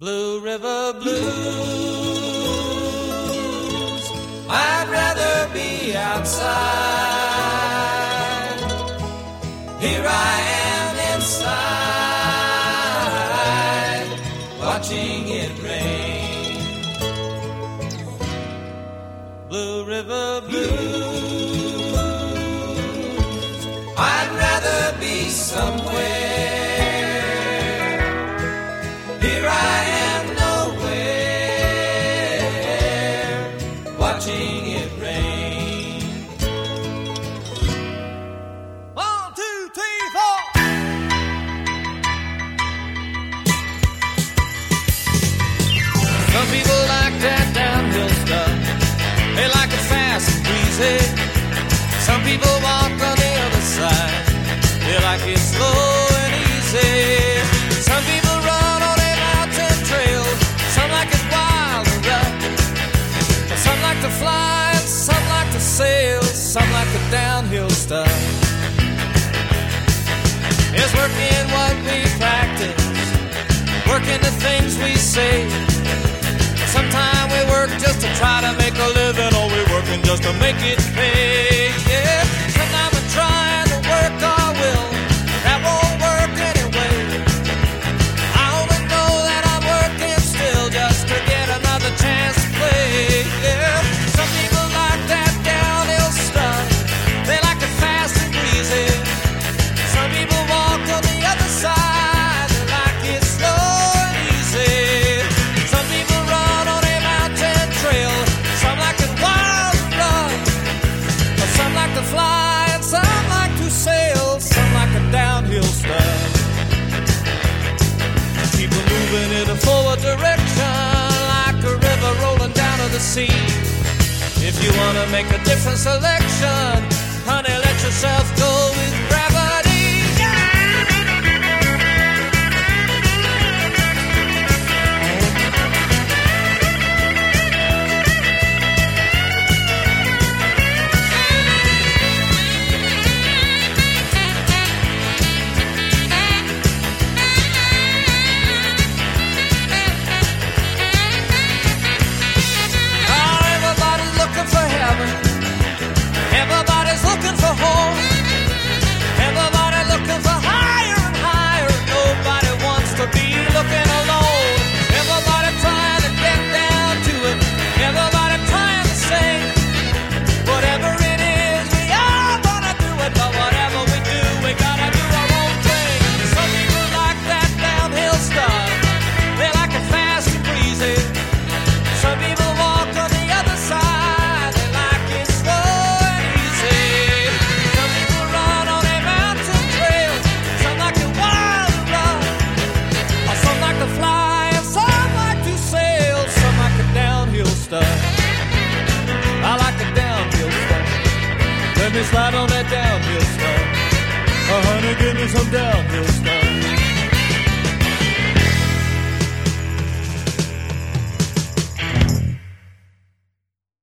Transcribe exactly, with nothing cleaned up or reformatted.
Blue River Blues, I'd rather be outside. Here I am inside, watching it rain. Blue River Blues, I'd rather be somewhere. Here I am nowhere, watching it rain. One, two, three, four. Some people like that downhill stuff. They like it fast and breezy. Some people walk on the other side. They like it slow and easy. Some people run on a mountain trail. Some like it wild and rough. Some like to fly and some like to sail. Some like the downhill stuff. It's working what we practice, working the things we say. Sometimes we work just to try to make a living, or we're working just to make it pay. Yeah, sometimes we're trying to work our will. That won't work anyway. I only know that I'm working still just to get another chance to play. Yeah, some people like that downhill stuff. They like it fast and breezy. Some people walk on the other side. They like it slow and easy. Some people run on a mountain trail. Some like it wild and rough. Some like to fly and some like to sail. Some like the downhill stuff. People moving in a forward direction, like a river rolling down to the sea. If you want to make a different selection, honey, let yourself go with gravity. Everybody's looking for home. Everybody looking for higher and higher. Nobody wants to be looking alone. Everybody trying to get down to it. Everybody trying to sing. Whatever it is, we all gonna do it. But whatever we do, we gotta do our own thing. Some people like that downhill stuff. They like it fast and breezy. Some people walk on the other side. I like the downhill stuff. Let me slide on that downhill stuff. Oh, honey, give me some downhill stuff.